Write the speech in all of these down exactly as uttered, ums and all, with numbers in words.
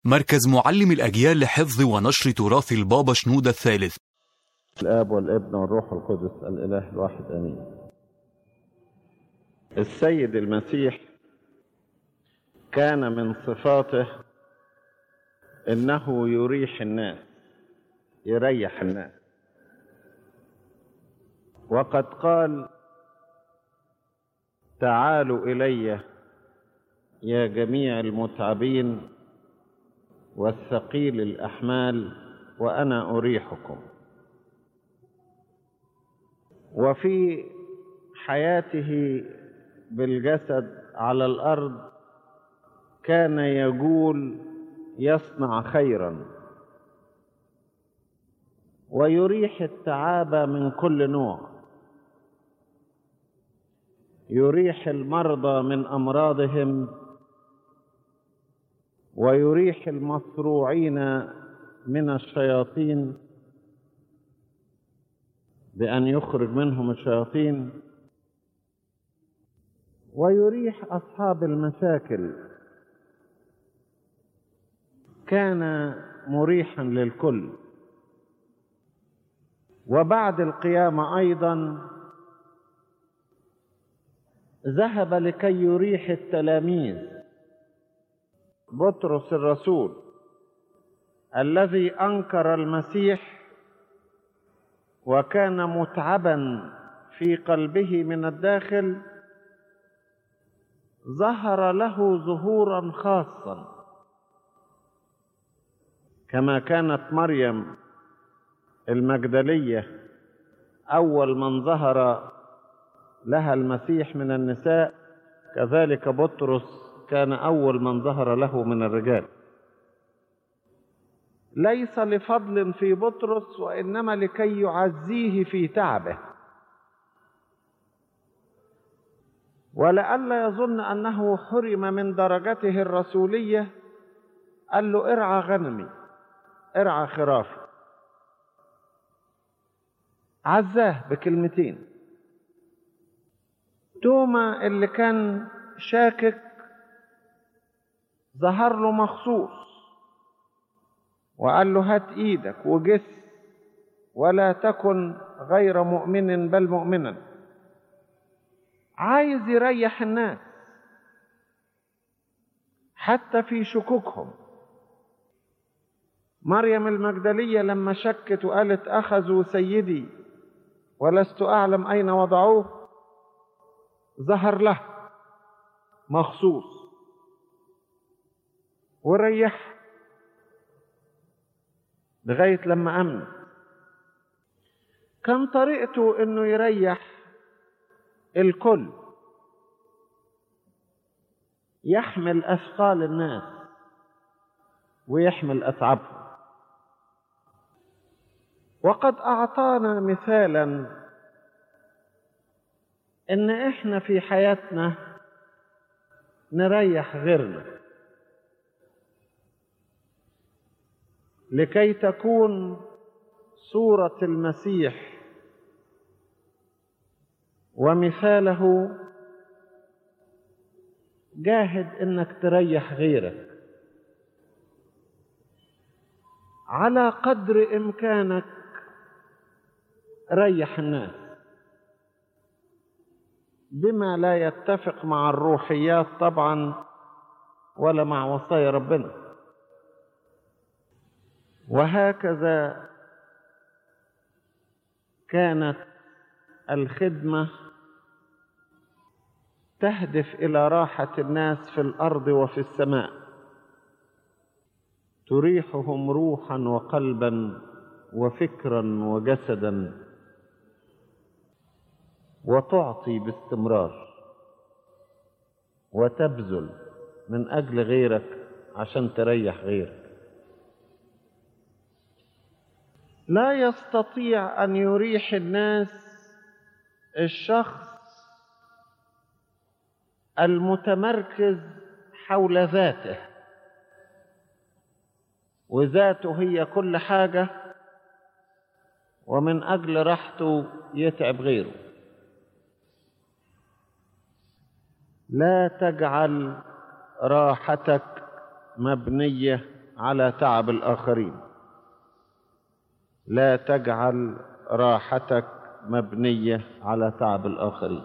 مركز معلم الأجيال لحفظ ونشر تراث البابا شنودة الثالث. الآب والابن والروح القدس الإله الواحد آمين. السيد المسيح كان من صفاته إنه يريح الناس، يريح الناس، وقد قال: تعالوا إلي يا جميع المتعبين والثقيل الأحمال وأنا أريحكم. وفي حياته بالجسد على الأرض كان يقول يصنع خيرا ويريح التعابة من كل نوع، يريح المرضى من أمراضهم ويريح المصروعين من الشياطين بأن يخرج منهم الشياطين، ويريح أصحاب المشاكل. كان مريحا للكل. وبعد القيامة أيضا ذهب لكي يريح التلاميذ. بطرس الرسول الذي أنكر المسيح وكان متعبا في قلبه من الداخل، ظهر له ظهورا خاصا، كما كانت مريم المجدلية أول من ظهر لها المسيح من النساء، كذلك بطرس كان أول من ظهر له من الرجال. ليس لفضل في بطرس وإنما لكي يعزيه في تعبه، ولئلا يظن أنه حرم من درجته الرسولية. قال له: ارعى غنمي، ارعى خرافي. عزاه بكلمتين. توما اللي كان شاكك ظهر له مخصوص وقال له: هات ايدك وجس ولا تكن غير مؤمن بل مؤمنا. عايز يريح الناس حتى في شكوكهم. مريم المجدلية لما شكت وقالت: أخذوا سيدي ولست أعلم أين وضعوه، ظهر له مخصوص وريح لغاية لما أمن. كان طريقته إنه يريح الكل، يحمل أثقال الناس ويحمل أتعابهم. وقد أعطانا مثالا إن إحنا في حياتنا نريح غيرنا لكي تكون صورة المسيح ومثاله. جاهد إنك تريح غيرك على قدر إمكانك. ريح الناس بما لا يتفق مع الروحيات طبعا ولا مع وصايا ربنا. وهكذا كانت الخدمة تهدف إلى راحة الناس في الأرض وفي السماء، تريحهم روحا وقلبا وفكرا وجسدا، وتعطي باستمرار وتبذل من أجل غيرك عشان تريح غيرك. لا يستطيع أن يريح الناس الشخص المتمركز حول ذاته، وذاته هي كل حاجة، ومن أجل راحته يتعب غيره. لا تجعل راحتك مبنية على تعب الآخرين. لا تجعل راحتك مبنية على تعب الآخرين.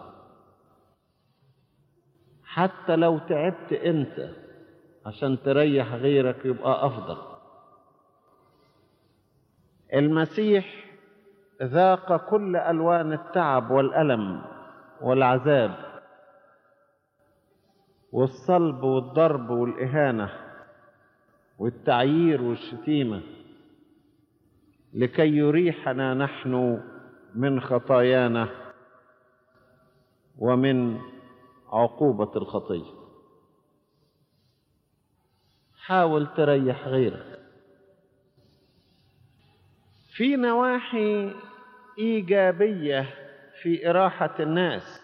حتى لو تعبت أنت عشان تريح غيرك يبقى أفضل. المسيح ذاق كل ألوان التعب والألم والعذاب والصلب والضرب والإهانة والتعيير والشتيمة لكي يريحنا نحن من خطايانا ومن عقوبة الخطية. حاول تريح غيرك. في نواحي إيجابية في إراحة الناس،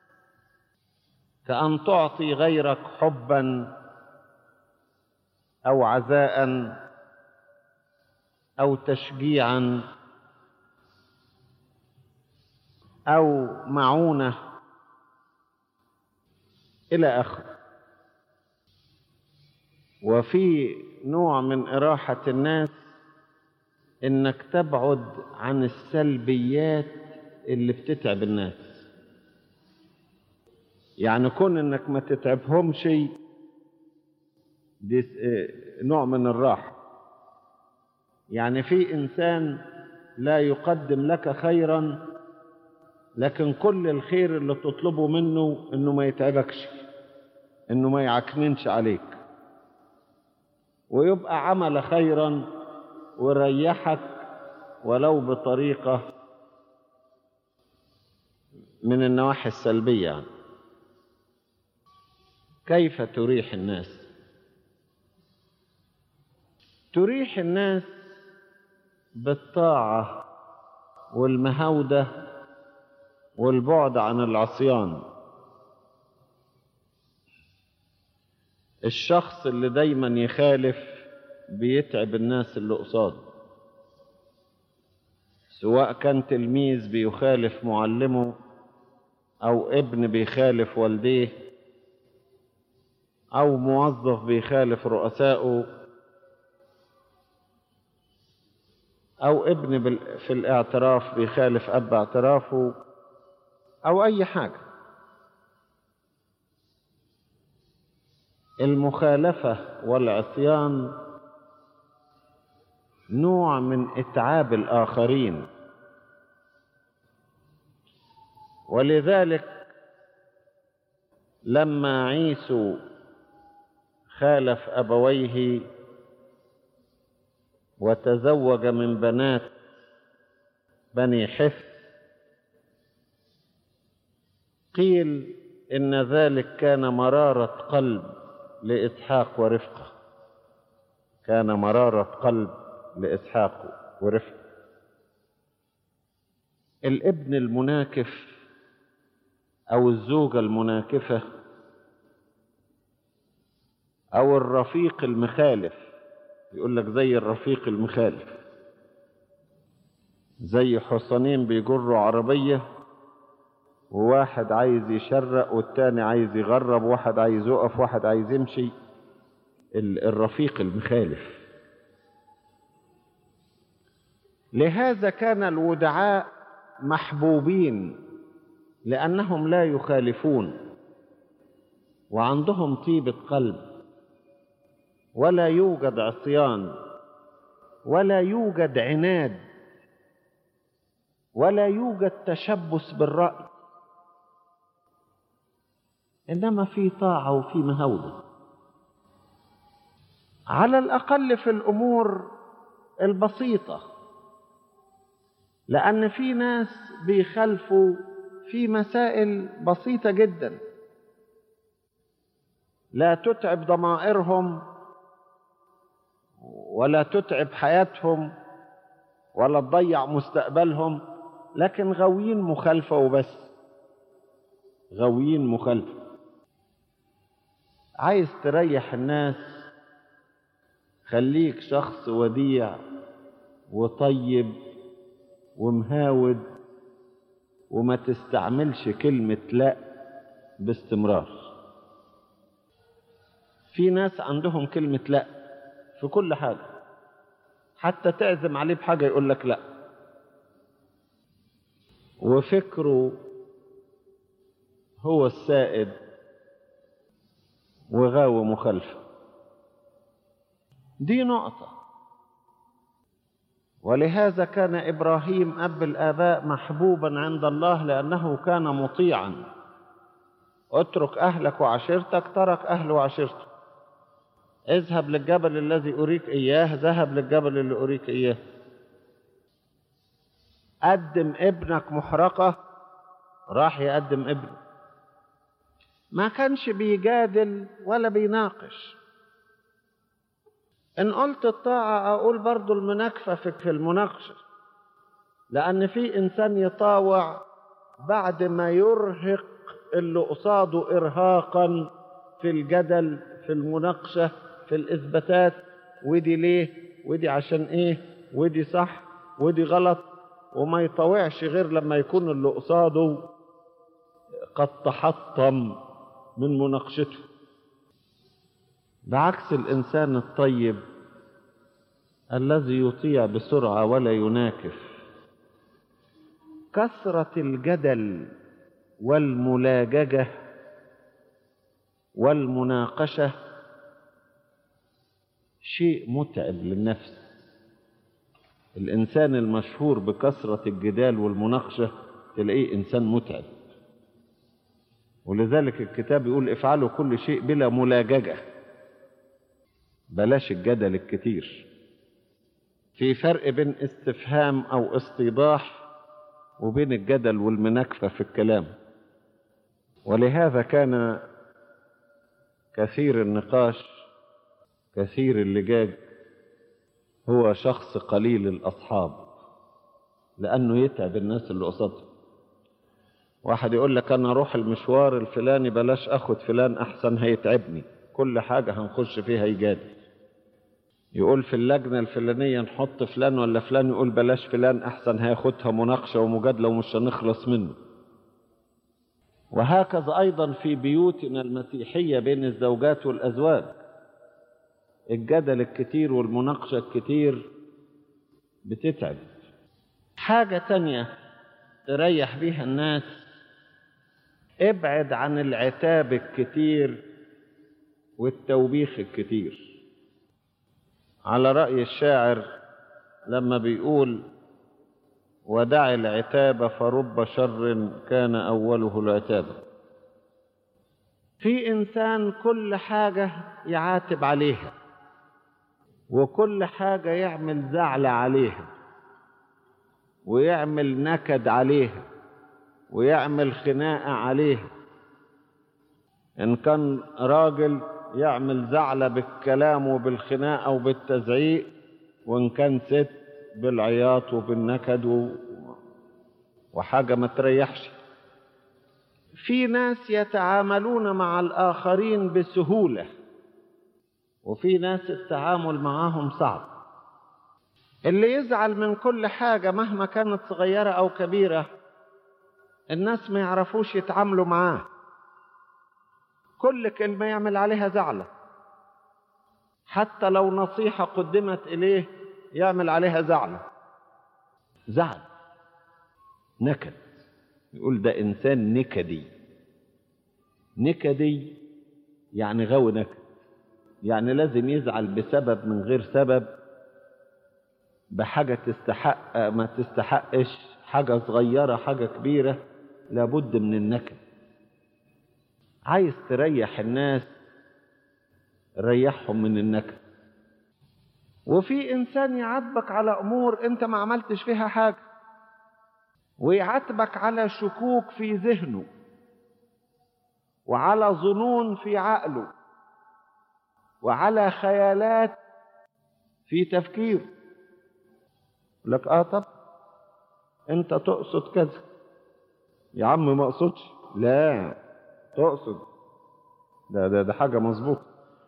كأن تعطي غيرك حبا أو عزاء أو تشجيعا أو معونة إلى آخره. وفي نوع من إراحة الناس إنك تبعد عن السلبيات اللي بتتعب الناس. يعني كون إنك ما تتعبهم شيء دي نوع من الراحة. يعني في إنسان لا يقدم لك خيرا، لكن كل الخير اللي تطلبه منه إنه ما يتعبكش، إنه ما يعكننش عليك، ويبقى عمل خيرا وريحك ولو بطريقة من النواحي السلبية. يعني كيف تريح الناس؟ تريح الناس بالطاعة والمهودة والبعد عن العصيان. الشخص اللي دايما يخالف بيتعب الناس اللي قصاده، سواء كان تلميذ بيخالف معلمه أو ابن بيخالف والديه أو موظف بيخالف رؤسائه أو ابن في الاعتراف بيخالف أب اعترافه أو أي حاجة. المخالفة والعصيان نوع من إتعاب الآخرين، ولذلك لما عيسو خالف أبويه وتزوج من بنات بني حث، قيل إن ذلك كان مرارة قلب لإسحاق ورفقة. كان مرارة قلب لإسحاق ورفقة. الابن المناكف أو الزوجة المناكفة أو الرفيق المخالف، يقول لك زي الرفيق المخالف، زي حصانين بيجروا عربية وواحد عايز يشرق والتاني عايز يغرب، واحد عايز يقف واحد عايز يمشي. الرفيق المخالف. لهذا كان الودعاء محبوبين لأنهم لا يخالفون وعندهم طيبة قلب، ولا يوجد عصيان ولا يوجد عناد ولا يوجد تشبث بالرأي، إنما في طاعة وفي مهودة، على الأقل في الأمور البسيطة. لأن في ناس بيخالفوا في مسائل بسيطة جدا لا تتعب ضمائرهم ولا تتعب حياتهم ولا تضيع مستقبلهم، لكن غاويين مخالفة وبس، غاويين مخالفة. عايز تريح الناس، خليك شخص وديع وطيب ومهاود، وما تستعملش كلمة لا باستمرار. في ناس عندهم كلمة لا في كل حاجة، حتى تعزم عليه بحاجة يقول لك لا، وفكره هو السائد وغاوي مخالفة. دي نقطة. ولهذا كان إبراهيم أب الآباء محبوبا عند الله لأنه كان مطيعا. اترك أهلك وعشيرتك، ترك أهله وعشيرته. اذهب للجبل الذي أريك إياه، ذهب للجبل اللي أريك إياه. قدم ابنك محرقة، راح يقدم ابنه. ما كانش بيجادل ولا بيناقش. إن قلت الطاعة أقول برضو المناكفة في المناقشة، لأن في إنسان يطاوع بعد ما يرهق اللي قصاده إرهاقا في الجدل، في المناقشة، في الإثباتات، ودي ليه ودي عشان إيه ودي صح ودي غلط، وما يطاوعش غير لما يكون اللي قصاده قد تحطم من مناقشته. بعكس الإنسان الطيب الذي يطيع بسرعة ولا يناكف. كثرة الجدل والملاججة والمناقشة شيء متعب للنفس. الإنسان المشهور بكثرة الجدال والمناقشة تلاقيه إنسان متعب. ولذلك الكتاب يقول افعلوا كل شيء بلا ملاججة، بلاش الجدل الكتير. في فرق بين استفهام أو استيضاح وبين الجدل والمناكفة في الكلام. ولهذا كان كثير النقاش كثير اللجاج هو شخص قليل الأصحاب، لأنه يتعب الناس اللي قصاده. واحد يقول لك أنا أروح المشوار الفلاني بلاش أخد فلان أحسن هيتعبني، كل حاجة هنخش فيها يجادل. يقول في اللجنة الفلانية نحط فلان ولا فلان، يقول بلاش فلان أحسن هياخدها مناقشة ومجادلة ومش هنخلص منه. وهكذا أيضا في بيوتنا المسيحية بين الزوجات والأزواج، الجدل الكتير والمناقشة الكتير بتتعب. حاجة تانية تريح بيها الناس، ابعد عن العتاب الكتير والتوبيخ الكتير. على رأي الشاعر لما بيقول ودع العتاب فرب شر كان أوله العتاب. في إنسان كل حاجة يعاتب عليها، وكل حاجة يعمل زعل عليها، ويعمل نكد عليها، ويعمل خناقة عليها. إن كان راجل يعمل زعلة بالكلام وبالخناقة وبالتزعيق، وإن كان ست بالعياط وبالنكد و... وحاجة ما تريحش. في ناس يتعاملون مع الآخرين بسهولة، وفي ناس التعامل معهم صعب. اللي يزعل من كل حاجة مهما كانت صغيرة أو كبيرة الناس ما يعرفوش يتعاملوا معاه. كل كلمة يعمل عليها زعلة، حتى لو نصيحة قدمت إليه يعمل عليها زعلة. زعل، نكد. يقول ده إنسان نكدي. نكدي يعني غاوي نكد، يعني لازم يزعل بسبب من غير سبب، بحاجة تستحق ما تستحقش، حاجة صغيرة حاجة كبيرة، لابد من النكد. عايز تريح الناس ريحهم من النكد. وفي إنسان يعاتبك على أمور أنت ما عملتش فيها حاجة، ويعاتبك على شكوك في ذهنه وعلى ظنون في عقله وعلى خيالات في تفكيره. لك آه طب أنت تقصد كذا. يا عم ما أقصدش. لا تقصد، ده ده ده حاجة مظبوطة.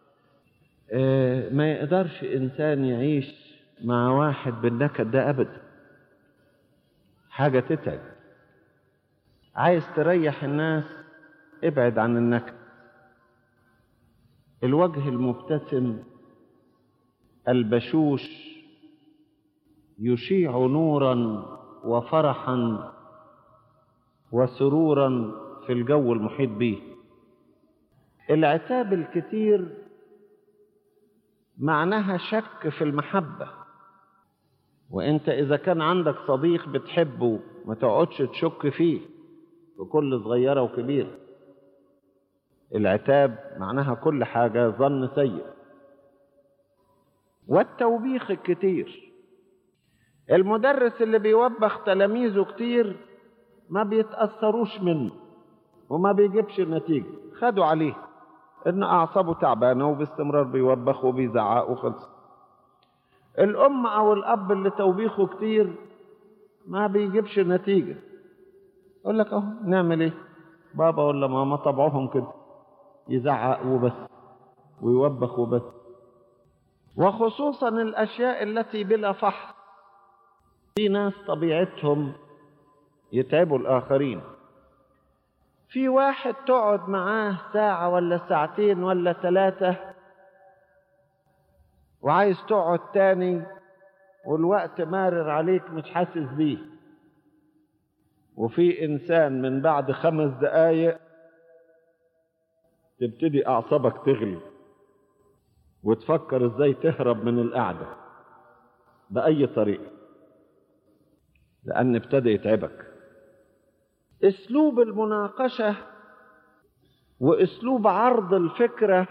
آه ما يقدرش إنسان يعيش مع واحد بالنكد ده أبدا، حاجة تتعب. عايز تريح الناس ابعد عن النكد. الوجه المبتسم البشوش يشيع نورا وفرحا وسرورا في الجو المحيط به. العتاب الكتير معناها شك في المحبة، وانت اذا كان عندك صديق بتحبه ما تقعدش تشك فيه في كل صغيرة وكبيرة. العتاب معناها كل حاجة ظن سيء. والتوبيخ الكتير، المدرس اللي بيوبخ تلاميذه كتير ما بيتأثروش منه وما بيجيبش النتيجة، خدوا عليه ان اعصابه تعبانة وباستمرار بيوبخ وبيزعق وخلص. الام او الاب اللي توبيخه كتير ما بيجيبش نتيجة، يقول لك اهو نعمل ايه، بابا ولا ماما طبعهم كده، يزعق وبس ويوبخ وبس. وخصوصا الاشياء التي بلا فحص، في ناس طبيعتهم يتعبوا الاخرين. في واحد تقعد معاه ساعة ولا ساعتين ولا ثلاثة وعايز تقعد تاني والوقت مارر عليك مش حاسس بيه. وفي إنسان من بعد خمس دقايق تبتدي أعصابك تغلي وتفكر إزاي تهرب من القعدة بأي طريقة، لأن ابتدى يتعبك. اسلوب المناقشة واسلوب عرض الفكرة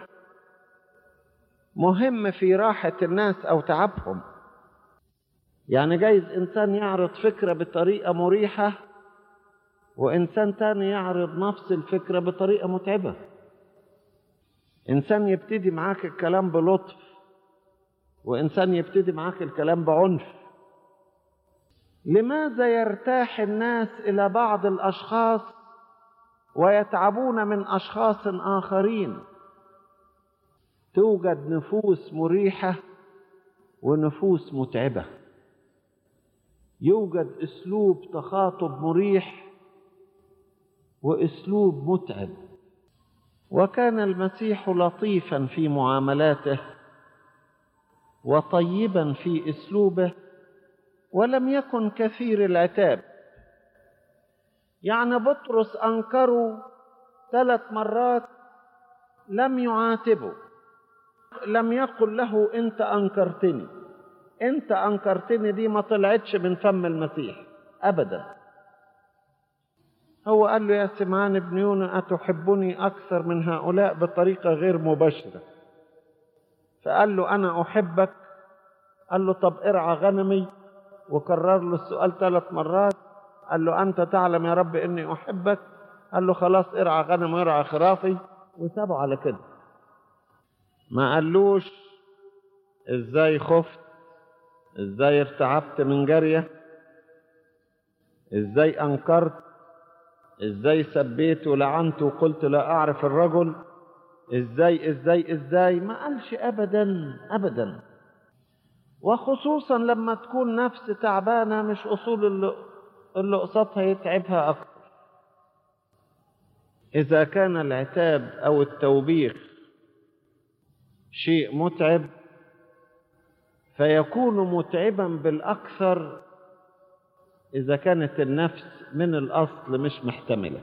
مهم في راحة الناس او تعبهم. يعني جايز انسان يعرض فكرة بطريقة مريحة وانسان تاني يعرض نفس الفكرة بطريقة متعبة. انسان يبتدي معاك الكلام بلطف وانسان يبتدي معاك الكلام بعنف. لماذا يرتاح الناس إلى بعض الأشخاص ويتعبون من أشخاص آخرين؟ توجد نفوس مريحة ونفوس متعبة، يوجد أسلوب تخاطب مريح وأسلوب متعب. وكان المسيح لطيفا في معاملاته وطيبا في أسلوبه ولم يكن كثير العتاب. يعني بطرس أنكره ثلاث مرات لم يعاتبه، لم يقل له أنت أنكرتني. أنت أنكرتني دي ما طلعتش من فم المسيح أبدا. هو قال له يا سمعان ابن يونا أتحبني أكثر من هؤلاء بطريقة غير مباشرة. فقال له أنا أحبك. قال له طب ارعى غنمي، وكرر له السؤال ثلاث مرات. قال له أنت تعلم يا رب إني أحبك. قال له خلاص ارعى غنم وارعى خرافي، وسابه على كده. ما قالوش ازاي خفت، ازاي ارتعبت من جارية، ازاي أنكرت، ازاي سبيت ولعنت وقلت لا أعرف الرجل، ازاي ازاي ازاي ما قالش أبدا أبدا. وخصوصا لما تكون نفس تعبانة مش أصول اللي, اللي قصتها يتعبها أكتر. إذا كان العتاب أو التوبيخ شيء متعب فيكون متعبا بالأكثر إذا كانت النفس من الأصل مش محتملة.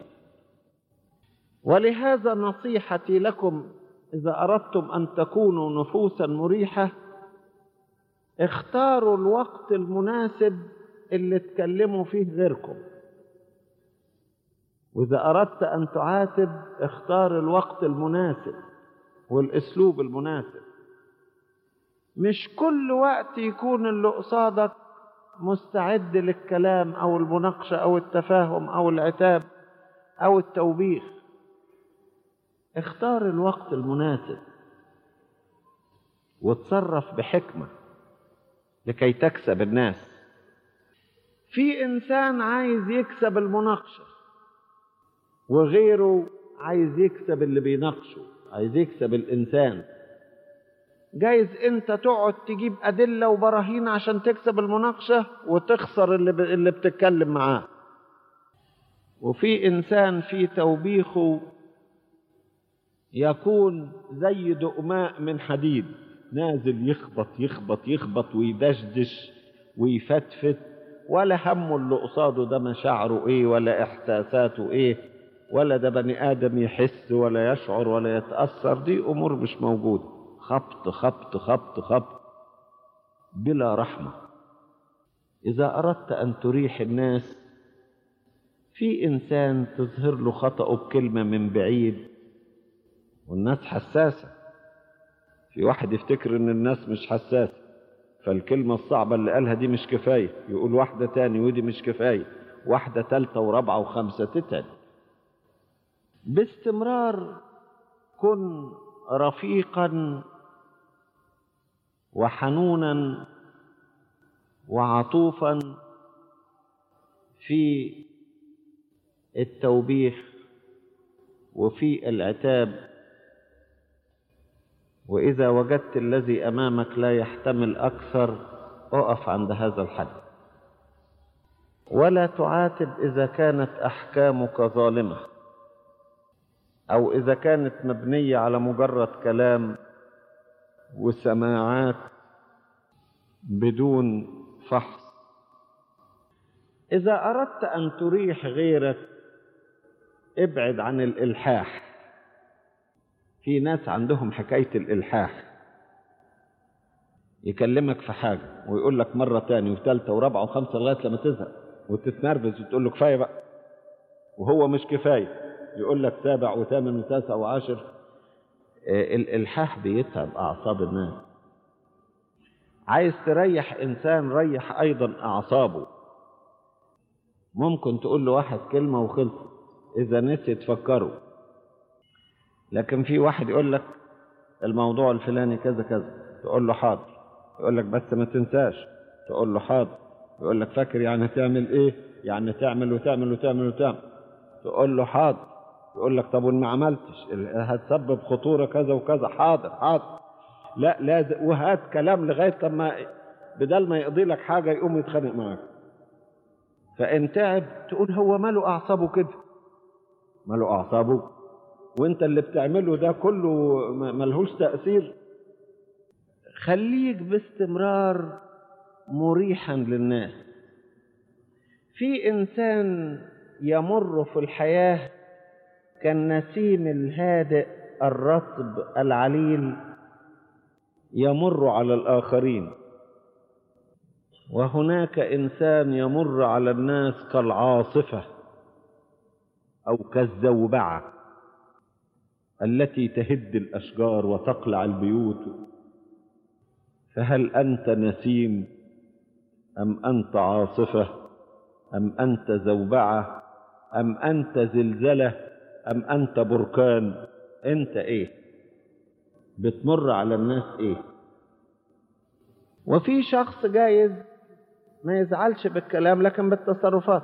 ولهذا نصيحتي لكم إذا أردتم أن تكونوا نفوسا مريحة، اختاروا الوقت المناسب اللي تكلموا فيه غيركم. وإذا أردت أن تعاتب اختار الوقت المناسب والأسلوب المناسب. مش كل وقت يكون اللي قصادك مستعد للكلام أو المناقشة أو التفاهم أو العتاب أو التوبيخ. اختار الوقت المناسب وتصرف بحكمة لكي تكسب الناس. في إنسان عايز يكسب المناقشة وغيره عايز يكسب اللي بيناقشه، عايز يكسب الإنسان. جايز أنت تقعد تجيب أدلة وبراهين عشان تكسب المناقشة وتخسر اللي, ب... اللي بتتكلم معاه. وفي إنسان في توبيخه يكون زي دقماء من حديد، نازل يخبط يخبط يخبط ويدشدش ويفتفت، ولا همه اللي قصاده ده مشاعره ايه ولا احساساته ايه، ولا ده بني ادم يحس ولا يشعر ولا يتأثر. دي امور مش موجودة، خبط خبط خبط خبط بلا رحمة. اذا اردت ان تريح الناس، في انسان تظهر له خطأه بكلمة من بعيد والناس حساسة. في واحد يفتكر ان الناس مش حساسة، فالكلمة الصعبة اللي قالها دي مش كفاية، يقول واحدة تاني ودي مش كفاية، واحدة تالتة ورابعة وخمسة، تتعب. باستمرار كن رفيقا وحنونا وعطوفا في التوبيخ وفي العتاب. وإذا وجدت الذي أمامك لا يحتمل أكثر، أقف عند هذا الحد. ولا تعاتب إذا كانت أحكامك ظالمة، أو إذا كانت مبنية على مجرد كلام وسماعات بدون فحص. إذا أردت أن تريح غيرك، ابعد عن الإلحاح. في ناس عندهم حكاية الإلحاح، يكلمك في حاجة ويقول لك مرة تاني وثالثة ورابعة وخمسة لغاية لما تزهق وتتنرفز وتقول له كفاية بقى، وهو مش كفاية يقول لك سابع وثامن وتاسع وعاشر. الإلحاح بيتعب أعصاب الناس. عايز تريح إنسان، ريح أيضا أعصابه. ممكن تقول له واحد كلمة وخلص، إذا نسي تفكره. لكن في واحد يقول لك الموضوع الفلاني كذا كذا، تقول له حاضر، يقول لك بس ما تنساش، تقول له حاضر، يقول لك فاكر يعني تعمل ايه؟ يعني تعمل وتعمل وتعمل وتعمل، تقول له حاضر، يقول لك طب وما عملتش هتسبب خطورة كذا وكذا، حاضر حاضر، لا لازم، وهات كلام لغاية لما بدل ما يقضي لك حاجة يقوم يتخانق معاك. فإن تعب تقول هو ماله أعصابه كده، ماله أعصابه، وانت اللي بتعمله ده كله ملهوش تأثير. خليك باستمرار مريحا للناس. في إنسان يمر في الحياة كالنسيم الهادئ الرطب العليل يمر على الآخرين، وهناك إنسان يمر على الناس كالعاصفة أو كالزوبعة التي تهد الأشجار وتقلع البيوت. فهل أنت نسيم أم أنت عاصفة أم أنت زوبعة أم أنت زلزلة أم أنت بركان؟ أنت إيه؟ بتمر على الناس إيه؟ وفي شخص جايز ما يزعلش بالكلام لكن بالتصرفات،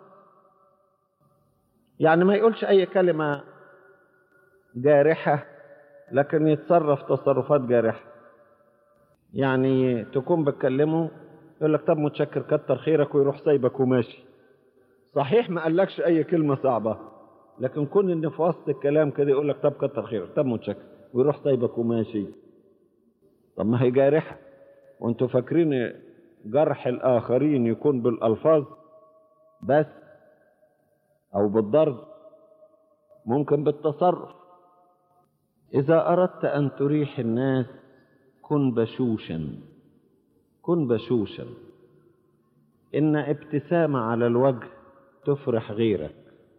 يعني ما يقولش أي كلمة جارحة لكن يتصرف تصرفات جارحة. يعني تكون بتكلمه يقول لك طب متشكر كتر خيرك ويروح سايبك وماشي. صحيح ما قالكش أي كلمة صعبة، لكن كون إن في وسط الكلام كده يقول لك طب كتر خيرك طب متشكر ويروح سايبك وماشي. طب ما هي جارحة، وانتوا فاكرين جرح الآخرين يكون بالألفاظ بس أو بالضرب؟ ممكن بالتصرف. إذا أردت أن تريح الناس كن بشوشا، كن بشوشا. إن ابتسامة على الوجه تفرح غيرك،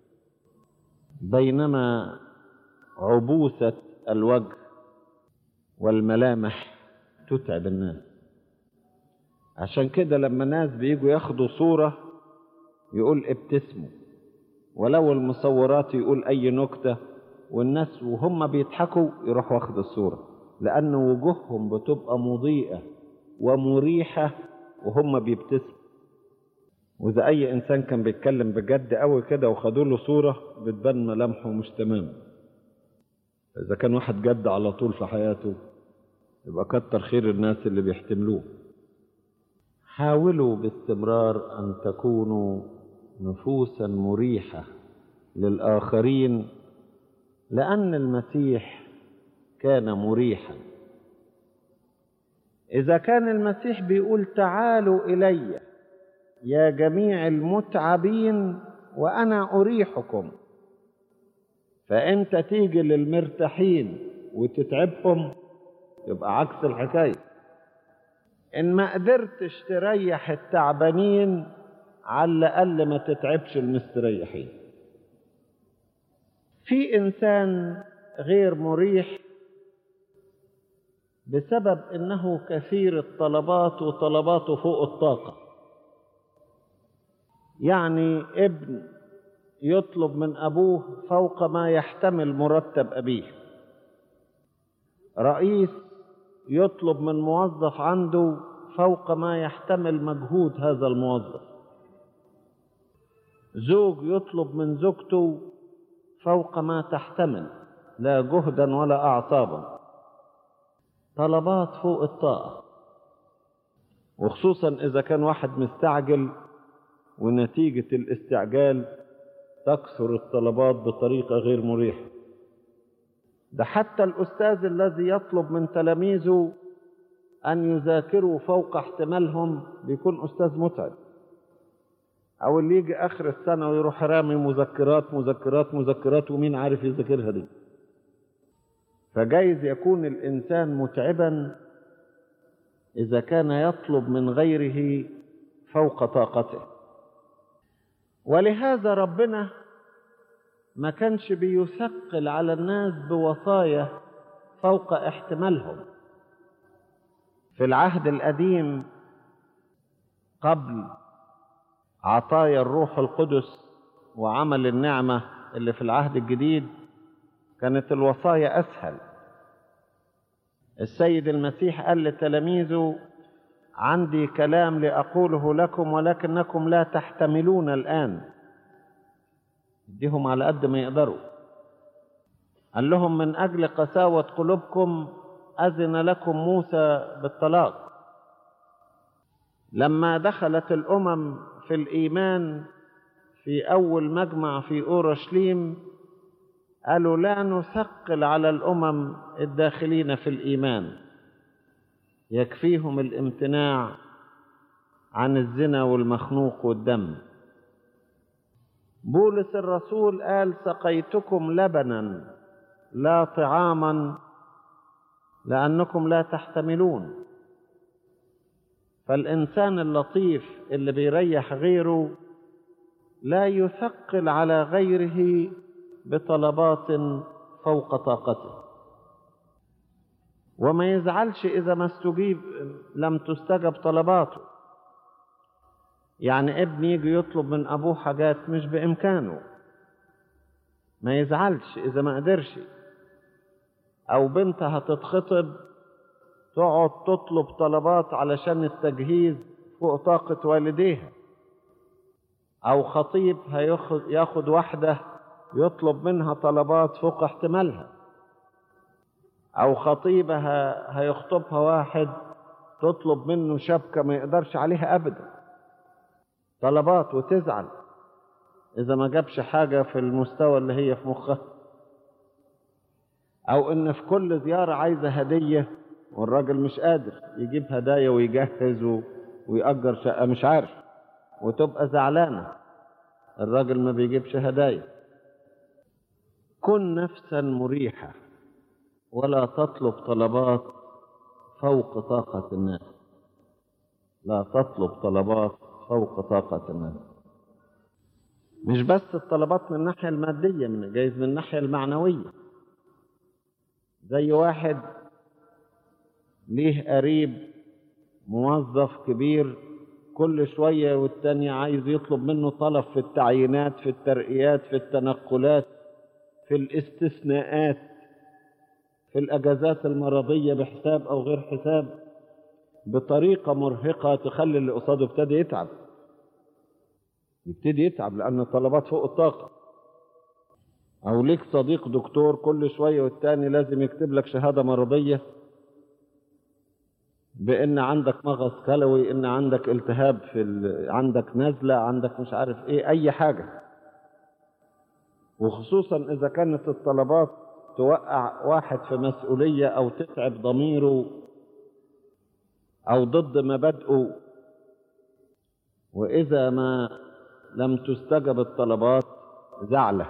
بينما عبوسة الوجه والملامح تتعب الناس. عشان كده لما ناس بيجوا ياخدوا صورة يقول ابتسموا، ولو المصورات يقول أي نكتة، والناس وهم بيضحكوا يروح واخد الصورة، لأن وجوههم بتبقى مضيئة ومريحة وهم بيبتسموا. وإذا أي إنسان كان بيتكلم بجد قوي كده وخدوا له صورة بتبان ملامحه مش تمام. إذا كان واحد جد على طول في حياته يبقى كتر خير الناس اللي بيحتملوه. حاولوا باستمرار أن تكونوا نفوسا مريحة للآخرين، لأن المسيح كان مريحا. إذا كان المسيح بيقول تعالوا إلي يا جميع المتعبين وأنا أريحكم، فأنت تيجي للمرتاحين وتتعبهم، يبقى عكس الحكاية. إن ما قدرتش تريح التعبانين على الأقل ما تتعبش المستريحين. في إنسان غير مريح بسبب إنه كثير الطلبات وطلباته فوق الطاقة. يعني ابن يطلب من أبوه فوق ما يحتمل مرتب أبيه، رئيس يطلب من موظف عنده فوق ما يحتمل مجهود هذا الموظف، زوج يطلب من زوجته فوق ما تحتمل لا جهدا ولا أعصابا، طلبات فوق الطاقة. وخصوصا إذا كان واحد مستعجل، ونتيجة الاستعجال تكثر الطلبات بطريقة غير مريحة. ده حتى الأستاذ الذي يطلب من تلاميذه أن يذاكروا فوق احتمالهم بيكون أستاذ متعب. أو اللي يجي آخر السنة ويروح رامي مذكرات مذكرات مذكرات ومين عارف يذاكرها دي. فجايز يكون الإنسان متعبا إذا كان يطلب من غيره فوق طاقته. ولهذا ربنا ما كانش بيثقل على الناس بوصايا فوق احتمالهم. في العهد القديم قبل عطايا الروح القدس وعمل النعمة اللي في العهد الجديد كانت الوصايا أسهل. السيد المسيح قال لتلاميذه عندي كلام لأقوله لكم ولكنكم لا تحتملون الآن. اديهم على قد ما يقدروا. قال لهم من أجل قساوة قلوبكم أذن لكم موسى بالطلاق. لما دخلت الأمم في الإيمان في أول مجمع في أورشليم قالوا لا نثقل على الأمم الداخلين في الإيمان، يكفيهم الامتناع عن الزنا والمخنوق والدم. بولس الرسول قال سقيتكم لبنا لا طعاما لأنكم لا تحتملون. فالإنسان اللطيف اللي بيريح غيره لا يثقل على غيره بطلبات فوق طاقته، وما يزعلش إذا ما استجيب لم تستجب طلباته. يعني ابن يجي يطلب من أبوه حاجات مش بإمكانه، ما يزعلش إذا ما قدرش. أو بنت هتتخطب تقعد تطلب طلبات علشان التجهيز فوق طاقة والديها. أو خطيب هياخد ياخد واحدة يطلب منها طلبات فوق احتمالها. أو خطيبة هيخطبها واحد تطلب منه شبكة ما يقدرش عليها أبدا، طلبات، وتزعل إذا ما جابش حاجة في المستوى اللي هي في مخها. أو إن في كل زيارة عايزة هدية والراجل مش قادر يجيب هدايا ويجهز ويأجر شقة مش عارف، وتبقى زعلانة الراجل ما بيجيبش هدايا. كن نفسا مريحة ولا تطلب طلبات فوق طاقة الناس. لا تطلب طلبات فوق طاقة الناس. مش بس الطلبات من الناحية المادية، من جايز من الناحية المعنوية. زي واحد ليه قريب موظف كبير كل شوية والتاني عايز يطلب منه طلب في التعيينات، في الترقيات، في التنقلات، في الاستثناءات، في الأجازات المرضية بحساب أو غير حساب، بطريقة مرهقة تخلي اللي قصاده ابتدي يتعب يبتدي يتعب لأن طلبات فوق الطاقة. أو ليك صديق دكتور كل شوية والتاني لازم يكتب لك شهادة مرضية بأن عندك مغص كلوي، إن عندك التهاب في ال... عندك نزلة، عندك مش عارف إيه، أي حاجة. وخصوصا إذا كانت الطلبات توقع واحد في مسؤولية أو تتعب ضميره أو ضد مبادئه، وإذا ما لم تستجب الطلبات زعله.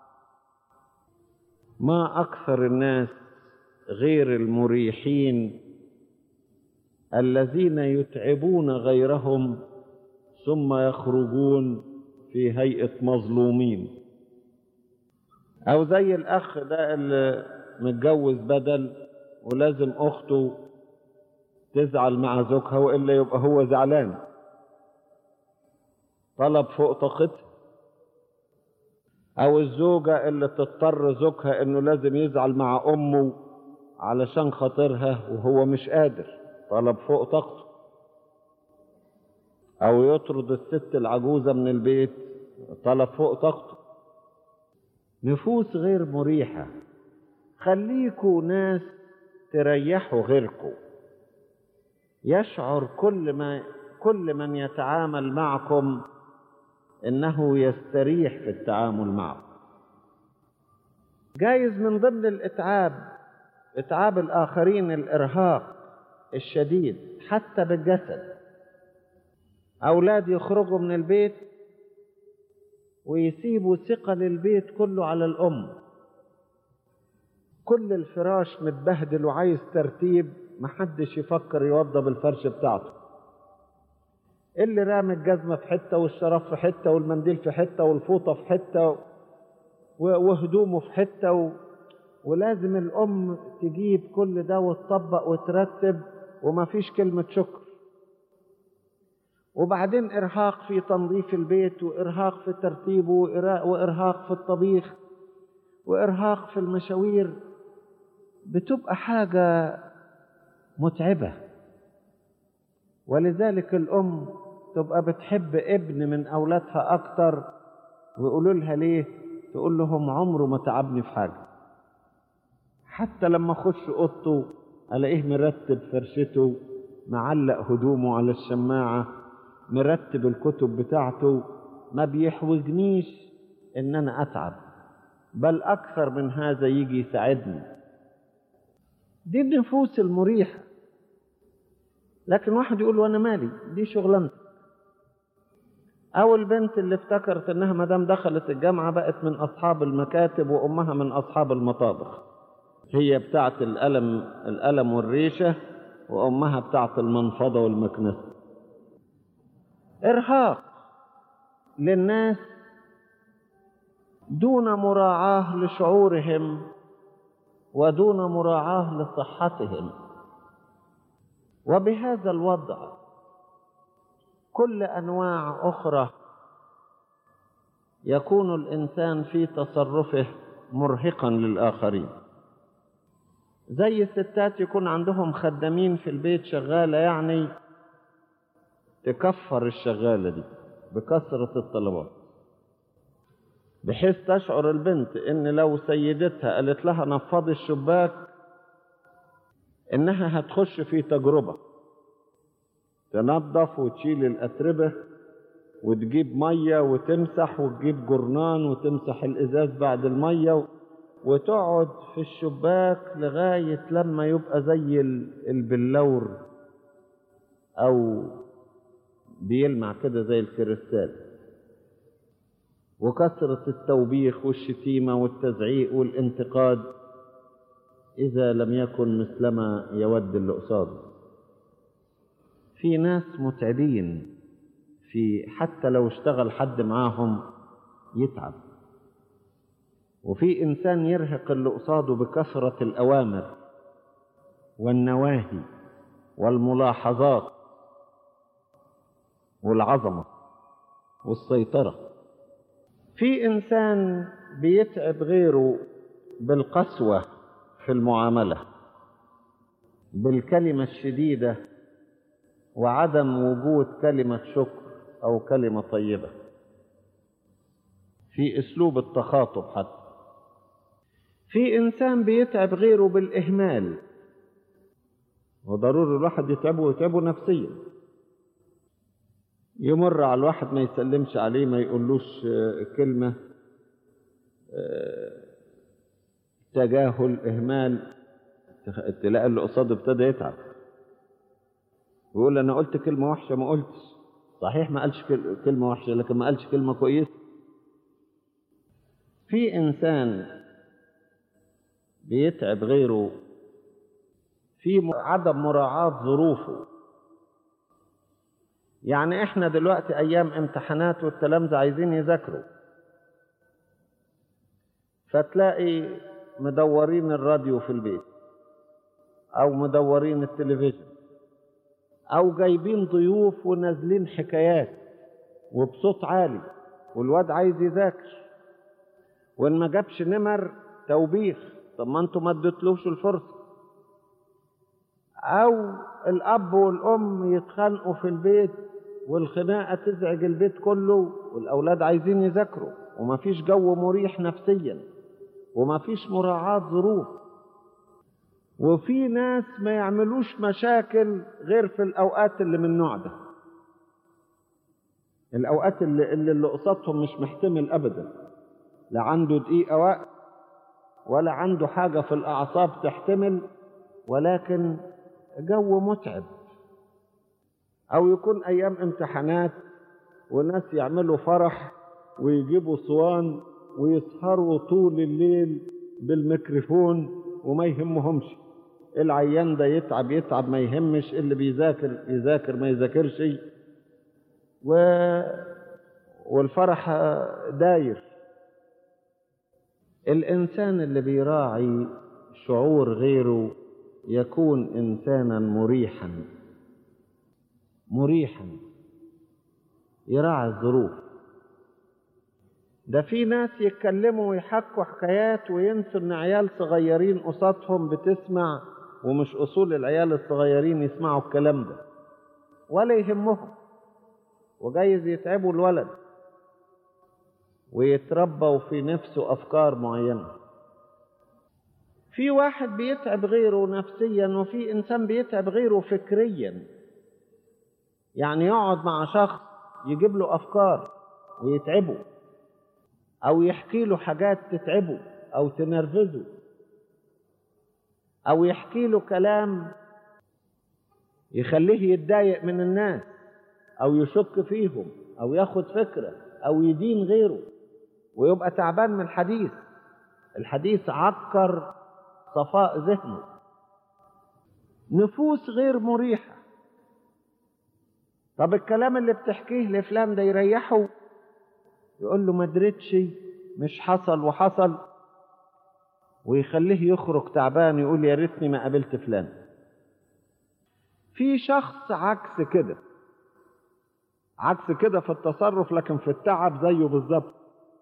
ما أكثر الناس غير المريحين الذين يتعبون غيرهم ثم يخرجون في هيئة مظلومين. أو زي الأخ ده اللي متجوز بدل ولازم أخته تزعل مع زوجها وإلا يبقى هو زعلان، طلب فوق طاقتها. أو الزوجة اللي تضطر زوجها إنه لازم يزعل مع أمه علشان خاطرها وهو مش قادر، طلب فوق طاقته. أو يطرد الست العجوزة من البيت، طلب فوق طاقته. نفوس غير مريحة. خليكوا ناس تريحوا غيركم، يشعر كل ما كل من يتعامل معكم إنه يستريح في التعامل معه. جايز من ضمن الإتعاب إتعاب الآخرين الإرهاق الشديد حتى بالجسد. أولاد يخرجوا من البيت ويسيبوا ثقل البيت كله على الأم، كل الفراش متبهدل وعايز ترتيب، محدش يفكر يوضب الفرش بتاعته. اللي رامي الجزمة في حتة والشراب في حتة والمنديل في حتة والفوطة في حتة وهدومه في حتة و... ولازم الأم تجيب كل ده وتطبق وترتب وما فيش كلمة شكر. وبعدين إرهاق في تنظيف البيت، وإرهاق في ترتيبه، وإرهاق في الطبيخ، وإرهاق في المشاوير. بتبقى حاجة متعبة. ولذلك الأم تبقى بتحب ابن من أولادها أكتر، ويقولوا لها ليه؟ تقول لهم عمره ما تعبني في حاجة. حتى لما أخش أوضته ألاقيه مرتب فرشته، معلق هدومه على الشماعة، مرتب الكتب بتاعته، ما بيحوجنيش إن أنا أتعب، بل أكثر من هذا يجي يساعدني. دي النفوس المريحة. لكن واحد يقول وأنا مالي، دي شغلانتك. أو البنت اللي افتكرت إنها مدام دخلت الجامعة بقت من أصحاب المكاتب وأمها من أصحاب المطابخ، هي بتاعت القلم القلم والريشة وأمها بتاعت المنفضة والمكنسة. إرهاق للناس دون مراعاة لشعورهم ودون مراعاة لصحتهم. وبهذا الوضع كل أنواع أخرى يكون الإنسان في تصرفه مرهقا للآخرين. زي الستات يكون عندهم خدامين في البيت شغالة، يعني تكفر الشغالة دي بكثرة الطلبات، بحيث تشعر البنت إن لو سيدتها قالت لها نفضي الشباك إنها هتخش في تجربة، تنظف وتشيل الأتربة وتجيب مية وتمسح وتجيب جرنان وتمسح الإزاز بعد المية وتقعد في الشباك لغاية لما يبقى زي البلور أو بيلمع كده زي الكريستال. وكثرة التوبيخ والشتيمة والتزعيق والانتقاد إذا لم يكن مثلما يود اللي قصاده. في ناس متعبين، في حتى لو اشتغل حد معاهم يتعب. وفي إنسان يرهق اللي قصاده بكثرة الأوامر والنواهي والملاحظات والعظمة والسيطرة. في إنسان بيتعب غيره بالقسوة في المعاملة، بالكلمة الشديدة وعدم وجود كلمة شكر أو كلمة طيبة، في أسلوب التخاطب حتى. في إنسان بيتعب غيره بالإهمال، وضروري الواحد يتعبه ويتعبه نفسيا. يمر على الواحد ما يسلمش عليه، ما يقولوش كلمة، تجاهل، إهمال، تلاقي اللي قصاده ابتدى يتعب. ويقول أنا قلت كلمة وحشة. ما قلتش. صحيح ما قالش كلمة وحشة، لكن ما قالش كلمة كويسة. في إنسان بيتعب غيره في عدم مراعاة ظروفه. يعني احنا دلوقتي ايام امتحانات والتلامذة عايزين يذاكروا، فتلاقي مدورين الراديو في البيت او مدورين التلفزيون او جايبين ضيوف ونازلين حكايات وبصوت عالي، والواد عايز يذاكر، وان ما جابش نمر توبيخ. طب ما انتوا ما اديتلوش الفرصة. او الاب والام يتخانقوا في البيت والخناقة تزعج البيت كله، والاولاد عايزين يذاكروا ومفيش جو مريح نفسيا ومفيش مراعاة ظروف. وفي ناس ما يعملوش مشاكل غير في الاوقات اللي من النوع ده، الاوقات اللي اللي, اللي قصادهم مش محتمل ابدا، لا عنده دقيقة وقت ولا عنده حاجة في الاعصاب تحتمل، ولكن جو متعب. او يكون ايام امتحانات وناس يعملوا فرح ويجيبوا صوان ويسهروا طول الليل بالميكروفون وما يهمهمش. العيان ده يتعب يتعب ما يهمش، اللي بيذاكر يذاكر ما يذاكرش، و... والفرح داير. الانسان اللي بيراعي شعور غيره يكون انسانا مريحا مريحا يراعي الظروف. ده في ناس يتكلموا ويحكوا حكايات وينسوا ان عيال صغيرين قصادهم بتسمع، ومش اصول العيال الصغيرين يسمعوا الكلام ده ولا يهمهم، وجايز يتعبوا الولد ويتربوا في نفسه افكار معينة. في واحد بيتعب غيره نفسيا، وفي انسان بيتعب غيره فكريا. يعني يقعد مع شخص يجيب له افكار ويتعبه، او يحكي له حاجات تتعبه او تنرفزه، او يحكي له كلام يخليه يتضايق من الناس او يشك فيهم او ياخد فكرة او يدين غيره ويبقى تعبان من الحديث. الحديث عكر صفاء ذهنه. نفوس غير مريحة. طب الكلام اللي بتحكيه لفلان ده يريحه؟ يقول له ما دريتش، مش حصل وحصل، ويخليه يخرج تعبان يقول يا ريتني ما قابلت فلان. في شخص عكس كده، عكس كده في التصرف لكن في التعب زيه بالظبط.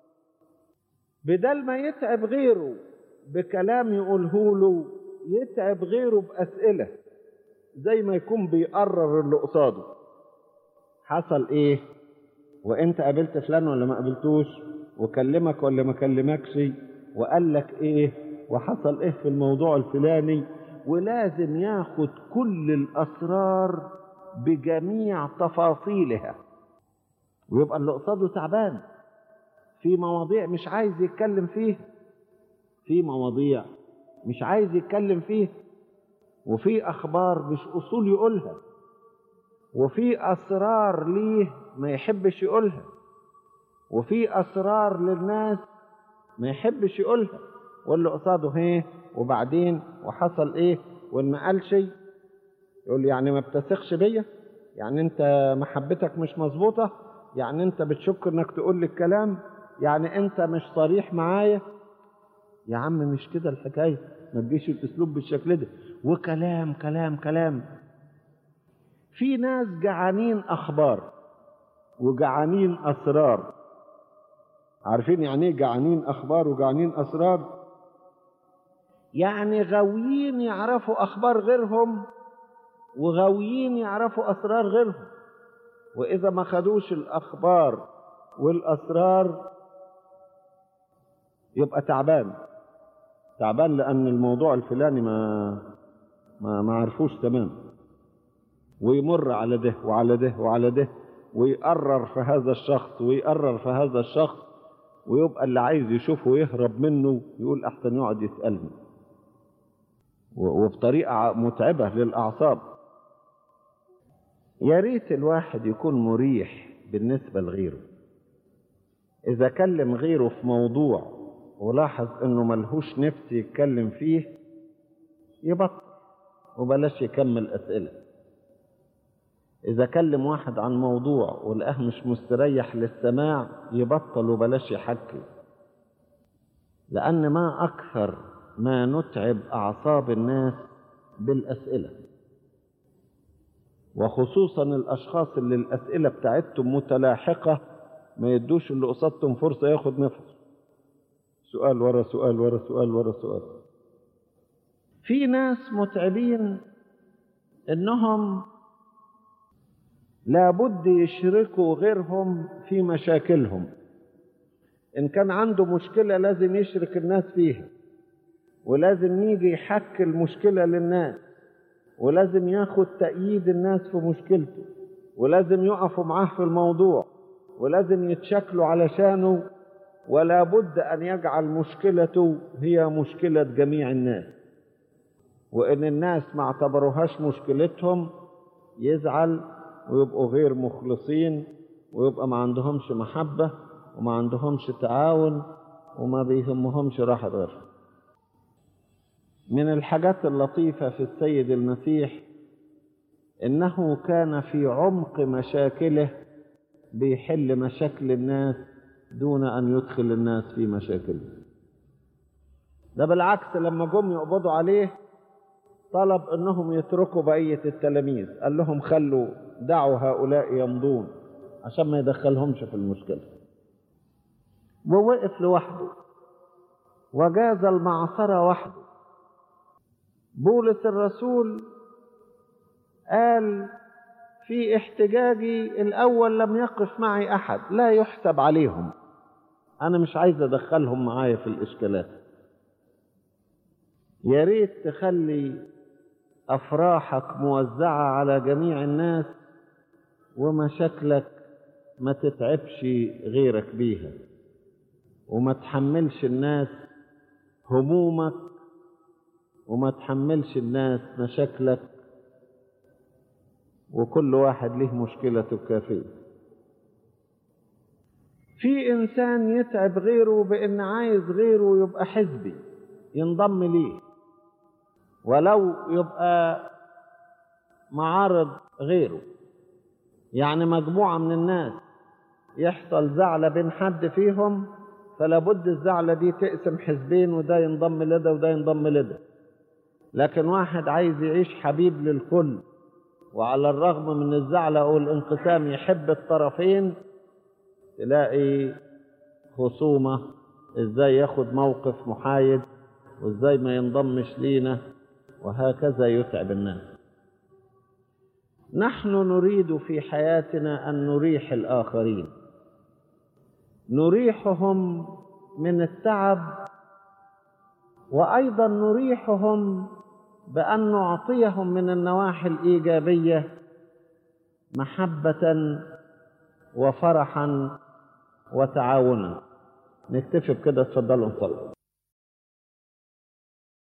بدل ما يتعب غيره بكلام يقوله له، يتعب غيره بأسئلة، زي ما يكون بيقرر اللي قصاده. حصل ايه؟ وانت قابلت فلان ولا ما قابلتوش؟ وكلمك ولا ما كلمكش؟ وقال لك ايه؟ وحصل ايه في الموضوع الفلاني؟ ولازم ياخد كل الاسرار بجميع تفاصيلها، ويبقى اللي قصاده تعبان في مواضيع مش عايز يتكلم فيها، في مواضيع مش عايز يتكلم فيها، وفي اخبار مش اصول يقولها، وفي اسرار ليه ما يحبش يقولها، وفي اسرار للناس ما يحبش يقولها، واللي قصاده ايه؟ وبعدين وحصل ايه؟ وان ما قال شيء يقول يعني ما بتثقش بيا؟ يعني انت محبتك مش مظبوطه؟ يعني انت بتشك انك تقول لي الكلام؟ يعني انت مش صريح معايا؟ يا عم مش كده الحكايه، ما تجيش الاسلوب بالشكل ده. وكلام كلام كلام. في ناس جعانين اخبار وجعانين اسرار. عارفين يعني ايه جعانين اخبار وجعانين اسرار؟ يعني غاويين يعرفوا اخبار غيرهم وغاويين يعرفوا اسرار غيرهم، واذا ما خدوش الاخبار والاسرار يبقى تعبان تعبان لان الموضوع الفلاني ما ما ما عرفوش تمام، ويمر على ده وعلى ده وعلى ده، ويقرر في هذا الشخص ويقرر في هذا الشخص، ويبقى اللي عايز يشوفه يهرب منه، يقول احسن يقعد يسألني، وبطريقة متعبة للأعصاب. يا ريت الواحد يكون مريح بالنسبة لغيره. إذا كلم غيره في موضوع ولاحظ إنه ملهوش نفس يتكلم فيه يبطل وبلاش يكمل أسئلة. إذا كلم واحد عن موضوع ولقاه مش مستريح للسماع يبطل وبلاش يحكي، لأن ما أكثر ما نتعب أعصاب الناس بالأسئلة، وخصوصا الأشخاص اللي الأسئلة بتاعتهم متلاحقة ما يدوش اللي قصادهم فرصة ياخد نفس، سؤال ورا سؤال ورا سؤال ورا سؤال. في ناس متعبين إنهم لابد يشركوا غيرهم في مشاكلهم. إن كان عنده مشكلة لازم يشرك الناس فيها، ولازم يجي يحكي المشكلة للناس، ولازم ياخد تأييد الناس في مشكلته، ولازم يقفوا معاه في الموضوع، ولازم يتشكلوا علشانه، ولا بد أن يجعل مشكلته هي مشكلة جميع الناس. وإن الناس ما اعتبروهاش مشكلتهم يزعل ويبقوا غير مخلصين، ويبقى ما عندهمش محبة وما عندهمش تعاون وما بيهمهمش راحة غيرهم. من الحاجات اللطيفة في السيد المسيح إنه كان في عمق مشاكله بيحل مشاكل الناس دون أن يدخل الناس في مشاكلهم. ده بالعكس لما جم يقبضوا عليه طلب أنهم يتركوا بقية التلاميذ، قال لهم خلوا دعوا هؤلاء يمضون عشان ما يدخلهمش في المشكلة، ووقف لوحده وجاز المعصرة وحده. بولس الرسول قال في احتجاجي الأول لم يقف معي أحد، لا يحسب عليهم، أنا مش عايز أدخلهم معايا في الإشكالات. يا ريت تخلي أفراحك موزعة على جميع الناس ومشاكلك ما تتعبش غيرك بيها، وما تحملش الناس همومك، وما تحملش الناس مشاكلك، وكل واحد له مشكلته الكافية. في إنسان يتعب غيره بأن عايز غيره يبقى حزبي ينضم ليه، ولو يبقى معارض غيره. يعني مجموعة من الناس يحصل زعلة بين حد فيهم، فلا بد الزعلة دي تقسم حزبين، وده ينضم لده وده ينضم لده. لكن واحد عايز يعيش حبيب للكل، وعلى الرغم من الزعلة أو الانقسام يحب الطرفين، تلاقي خصومة ازاي ياخد موقف محايد وازاي ما ينضمش لينا، وهكذا يتعب الناس. نحن نريد في حياتنا أن نريح الآخرين، نريحهم من التعب، وأيضا نريحهم بأن نعطيهم من النواحي الإيجابية محبة وفرحا وتعاونا. نكتفي بكده، اتفضلوا نصلي.